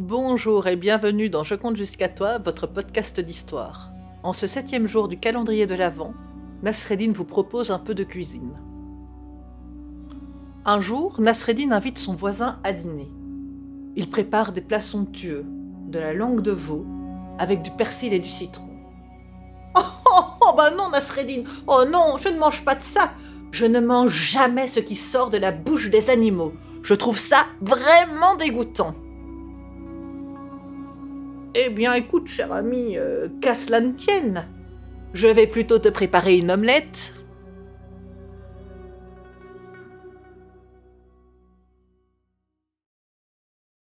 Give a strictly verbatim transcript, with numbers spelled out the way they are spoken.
Bonjour et bienvenue dans Je compte jusqu'à toi, votre podcast d'histoire. En ce septième jour du calendrier de l'Avent, Nasreddin vous propose un peu de cuisine. Un jour, Nasreddin invite son voisin à dîner. Il prépare des plats somptueux, de la langue de veau, avec du persil et du citron. Oh, oh, oh bah non Nasreddin, oh non, je ne mange pas de ça. Je ne mange jamais ce qui sort de la bouche des animaux. Je trouve ça vraiment dégoûtant. Eh bien écoute, cher ami, euh, qu'à cela ne tienne. Je vais plutôt te préparer une omelette